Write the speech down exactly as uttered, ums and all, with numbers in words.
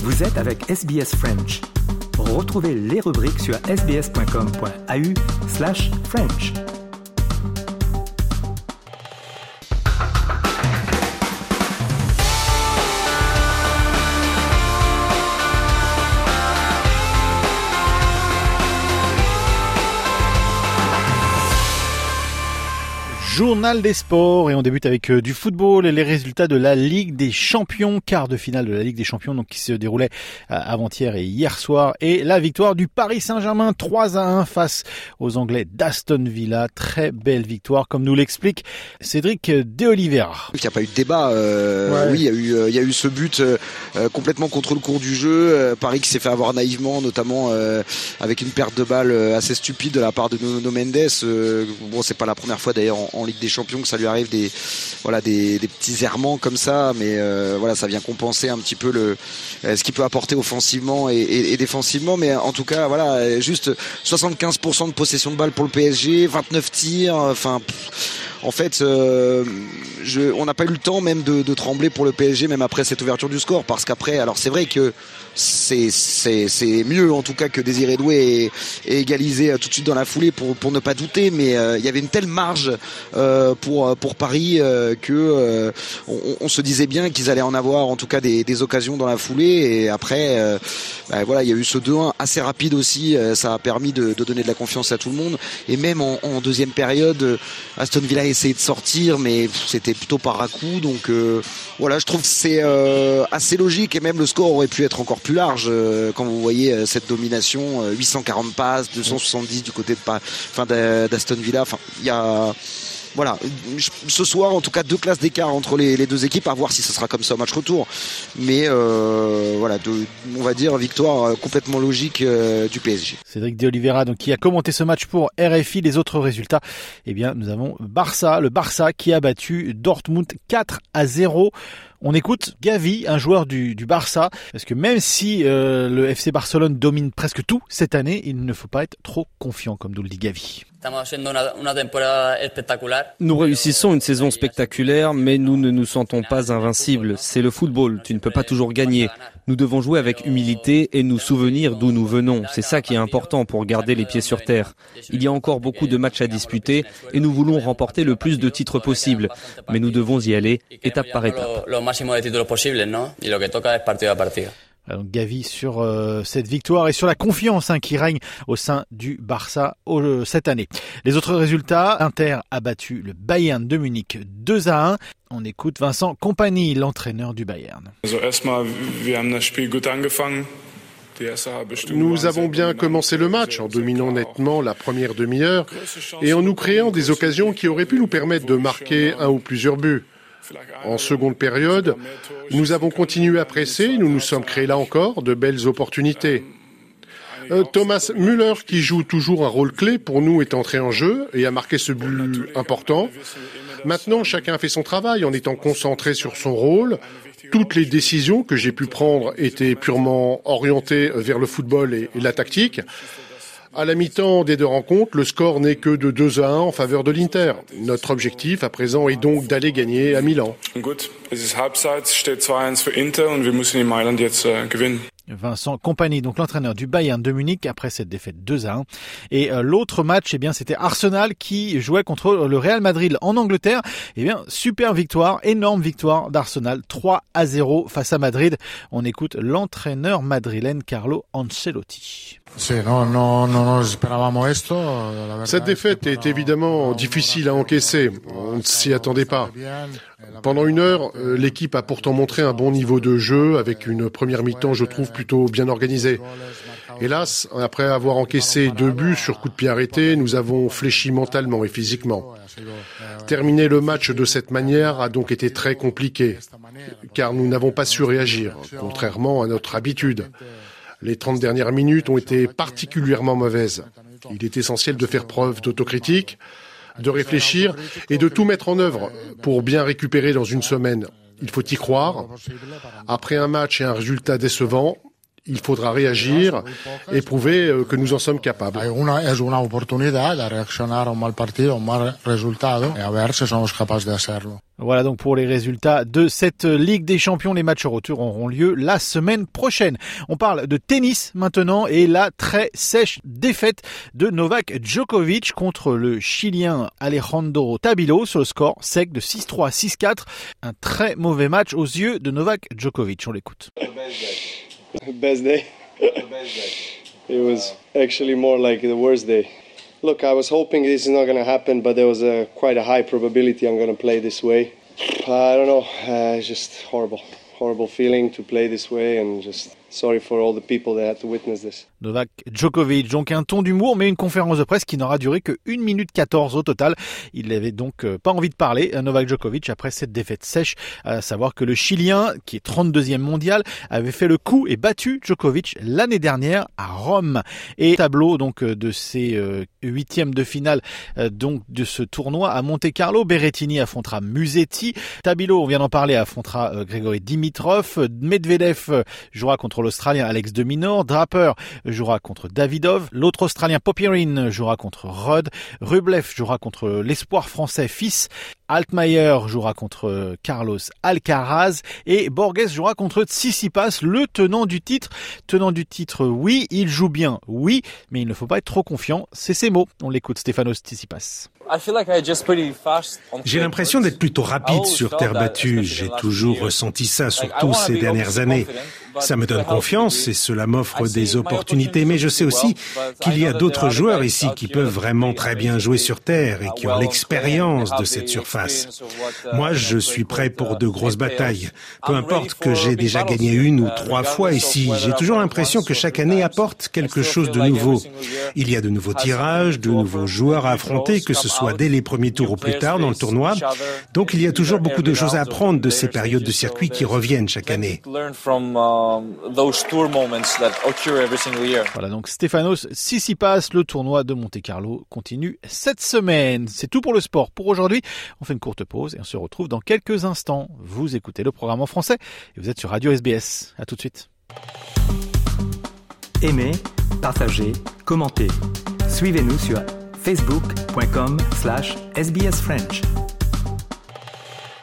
Vous êtes avec S B S French. Retrouvez les rubriques sur sbs.com.au slash French. Journal des sports et on débute avec euh, du football et les résultats de la Ligue des Champions, quart de finale de la Ligue des Champions donc qui se déroulait euh, avant-hier et hier soir et la victoire du Paris Saint-Germain trois à un face aux Anglais d'Aston Villa, très belle victoire comme nous l'explique Cédric De Oliveira. Il n'y a pas eu de débat, euh, ouais. oui il y a eu euh, il y a eu ce but euh, complètement contre le cours du jeu, euh, Paris qui s'est fait avoir naïvement notamment euh, avec une perte de balle assez stupide de la part de Nuno Mendes. Euh, bon c'est pas la première fois d'ailleurs en, en Ligue des Champions que ça lui arrive des voilà des, des petits errements comme ça, mais euh, voilà ça vient compenser un petit peu le ce qu'il peut apporter offensivement et, et, et défensivement, mais en tout cas voilà juste soixante-quinze pour cent de possession de balle pour le P S G, vingt-neuf tirs, enfin en fait euh, je, on n'a pas eu le temps même de, de trembler pour le P S G même après cette ouverture du score, parce qu'après alors c'est vrai que c'est c'est c'est mieux en tout cas que Désiré Doué et, et égalisé tout de suite dans la foulée pour pour ne pas douter, mais il euh, y avait une telle marge euh, pour pour Paris euh, que euh, on, on se disait bien qu'ils allaient en avoir en tout cas des, des occasions dans la foulée, et après euh, bah, voilà il y a eu ce deux un assez rapide aussi, euh, ça a permis de, de donner de la confiance à tout le monde, et même en, en deuxième période Aston Villa a essayé de sortir mais pff, c'était plutôt par à-coups, donc euh, voilà je trouve que c'est euh, assez logique, et même le score aurait pu être encore plus large euh, quand vous voyez euh, cette domination, euh, huit cent quarante passes, deux cent soixante-dix du côté de enfin d'Aston Villa, enfin il y a voilà, ce soir en tout cas deux classes d'écart entre les, les deux équipes, à voir si ce sera comme ça au match retour, mais euh, voilà, de, on va dire victoire complètement logique euh, du P S G. Cédric De Oliveira donc qui a commenté ce match pour R F I. Les autres résultats, eh bien nous avons Barça, le Barça qui a battu Dortmund quatre à zéro. On écoute Gavi, un joueur du, du Barça, parce que même si euh, le F C Barcelone domine presque tout cette année, il ne faut pas être trop confiant, comme nous le dit Gavi. Nous réussissons une saison spectaculaire, mais nous ne nous sentons pas invincibles. C'est le football, tu ne peux pas toujours gagner. Nous devons jouer avec humilité et nous souvenir d'où nous venons. C'est ça qui est important pour garder les pieds sur terre. Il y a encore beaucoup de matchs à disputer et nous voulons remporter le plus de titres possible. Mais nous devons y aller étape par étape. Donc Gavi sur euh, cette victoire et sur la confiance hein, qui règne au sein du Barça euh, cette année. Les autres résultats, Inter a battu le Bayern de Munich deux à un. On écoute Vincent Kompany, l'entraîneur du Bayern. Nous avons bien commencé le match en dominant nettement la première demi-heure et en nous créant des occasions qui auraient pu nous permettre de marquer un ou plusieurs buts. En seconde période, nous avons continué à presser, nous nous sommes créés là encore de belles opportunités. Euh, Thomas Müller, qui joue toujours un rôle clé pour nous, est entré en jeu et a marqué ce but important. Maintenant, chacun a fait son travail en étant concentré sur son rôle. Toutes les décisions que j'ai pu prendre étaient purement orientées vers le football et, et la tactique. À la mi-temps des deux rencontres, le score n'est que de deux à un en faveur de l'Inter. Notre objectif à présent est donc d'aller gagner à Milan. Vincent Kompany, donc l'entraîneur du Bayern de Munich après cette défaite deux à un. Et euh, l'autre match, eh bien, c'était Arsenal qui jouait contre le Real Madrid en Angleterre. Eh bien, super victoire, énorme victoire d'Arsenal, trois à zéro face à Madrid. On écoute l'entraîneur madrilène Carlo Ancelotti. Cette défaite est évidemment difficile à encaisser. On ne s'y attendait pas. Pendant une heure, l'équipe a pourtant montré un bon niveau de jeu avec une première mi-temps, je trouve, plutôt bien organisée. Hélas, après avoir encaissé deux buts sur coup de pied arrêté, nous avons fléchi mentalement et physiquement. Terminer le match de cette manière a donc été très compliqué, car nous n'avons pas su réagir, contrairement à notre habitude. Les trente dernières minutes ont été particulièrement mauvaises. Il est essentiel de faire preuve d'autocritique, de réfléchir et de tout mettre en œuvre pour bien récupérer dans une semaine. Il faut y croire. Après un match et un résultat décevant, Il faudra réagir et prouver que nous en sommes capables. Es una oportunidad de reaccionar a un mal partido, un mal resultado, et a ver si somos capaces de hacerlo. Voilà donc pour les résultats de cette Ligue des Champions. Les matchs retour auront lieu la semaine prochaine. On parle de tennis maintenant et la très sèche défaite de Novak Djokovic contre le Chilien Alejandro Tabilo sur le score sec de six trois six quatre. Un très mauvais match aux yeux de Novak Djokovic. On l'écoute. Best day. It was actually more like the worst day. Look, I was hoping this is not going to happen, but there was a, quite a high probability I'm going to play this way. I don't know, uh, it's just horrible. Horrible feeling to play this way and just sorry for all the people that had to witness this. Novak Djokovic, donc un ton d'humour, mais une conférence de presse qui n'aura duré que une minute quatorze au total. Il n'avait donc pas envie de parler, Novak Djokovic, après cette défaite sèche, à savoir que le Chilien, qui est trente-deuxième mondial, avait fait le coup et battu Djokovic l'année dernière à Rome. Et tableau donc de ces euh, huitièmes de finale euh, donc de ce tournoi à Monte-Carlo, Berrettini affrontera Musetti, Tabilo, on vient d'en parler, affrontera euh, Grigori Dimitrov, Medvedev euh, jouera contre l'Australien Alex de Minaur, Draper jouera contre Davidov, l'autre Australien Popyrin jouera contre Rudd, Rublev jouera contre l'espoir français Fils, Altmaier jouera contre Carlos Alcaraz et Borges jouera contre Tsitsipas, le tenant du titre. Tenant du titre, oui, il joue bien, oui, mais il ne faut pas être trop confiant, c'est ses mots. On l'écoute, Stefanos Tsitsipas. J'ai l'impression d'être plutôt rapide sur terre battue. J'ai toujours ressenti ça, surtout ces dernières années. Ça me donne confiance et cela m'offre des opportunités, mais je sais aussi qu'il y a d'autres joueurs ici qui peuvent vraiment très bien jouer sur terre et qui ont l'expérience de cette surface. Moi, je suis prêt pour de grosses batailles. Peu importe que j'ai déjà gagné une ou trois fois ici, j'ai toujours l'impression que chaque année apporte quelque chose de nouveau. Il y a de nouveaux tirages, de nouveaux joueurs à affronter, que ce soit dès les premiers tours ou plus tard dans le tournoi. Donc il y a toujours beaucoup de choses à apprendre de ces périodes de circuit qui reviennent chaque année. Voilà donc Stefanos Tsitsipas, le tournoi de Monte-Carlo continue cette semaine. C'est tout pour le sport pour aujourd'hui. On fait une courte pause et on se retrouve dans quelques instants. Vous écoutez le programme en français et vous êtes sur Radio S B S. À tout de suite. Aimez, partagez, commentez. Suivez-nous sur facebook point com slash S B S French.